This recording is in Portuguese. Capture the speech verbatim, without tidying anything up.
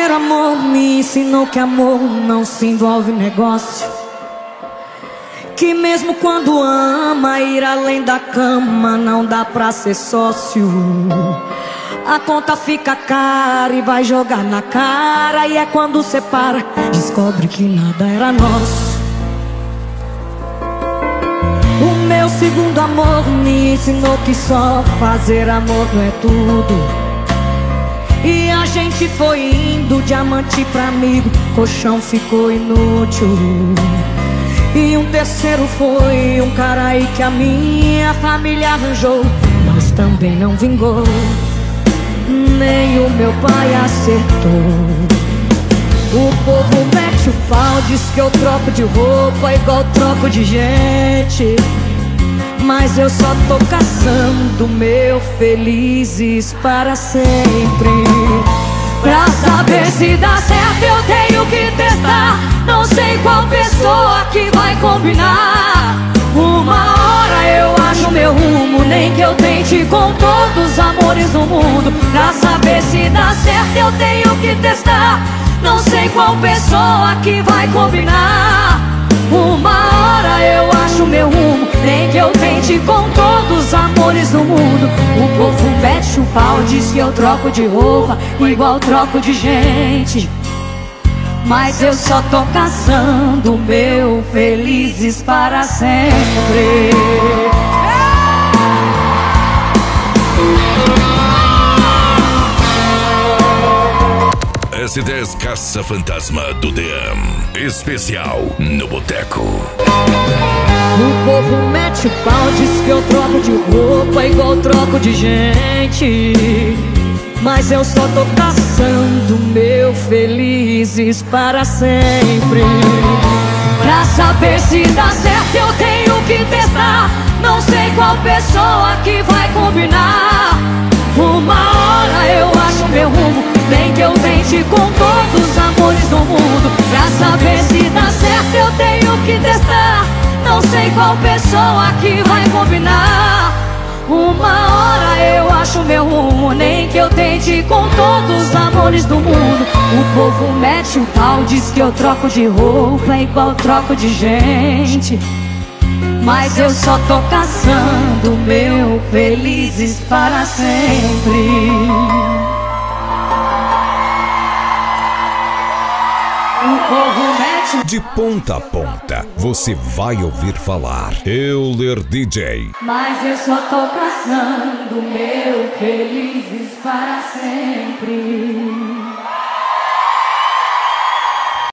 primeiro amor me ensinou que amor não se envolve negócio, que mesmo quando ama, ir além da cama não dá pra ser sócio. A conta fica cara e vai jogar na cara, e é quando separa, descobre que nada era nosso. O meu segundo amor me ensinou que só fazer amor não é tudo, e a gente foi indo de amante pra amigo, colchão ficou inútil. E um terceiro foi um cara aí que a minha família arranjou, mas também não vingou, nem o meu pai acertou. O povo mete o pau, diz que eu troco de roupa igual troco de gente, mas eu só tô caçando meu felizes para sempre. Pra saber se dá certo eu tenho que testar, não sei qual pessoa que vai combinar. Uma hora eu acho meu rumo, nem que eu tente com todos os amores do mundo. Pra saber se dá certo eu tenho que testar, não sei qual pessoa que vai combinar. Uma hora eu acho meu rumo, nem que eu tente com todos os amores do mundo. O povo mete o pau, diz que eu troco de roupa igual troco de gente, mas eu só tô caçando meu felizes para sempre. S dez Caça-Fantasma do D M, especial no Boteco. O povo mete o pau, diz que eu troco de roupa igual troco de gente, mas eu só tô caçando meu felizes para sempre. Pra saber se dá certo eu tenho que testar, não sei qual pessoa que vai combinar. Uma hora eu acho meu rumo, nem que eu tente com todos os amores do mundo. Pra saber se dá certo eu tenho que testar, não sei qual pessoa que vai combinar. Uma hora eu acho meu rumo, nem que eu tente com todos os amores do mundo. O povo mete o pau, diz que eu troco de roupa igual troco de gente, mas eu só tô caçando meu felizes para sempre. O povo mete... De ponta a ponta, você vai ouvir falar Euler D J. Mas eu só tô caçando meu felizes para sempre.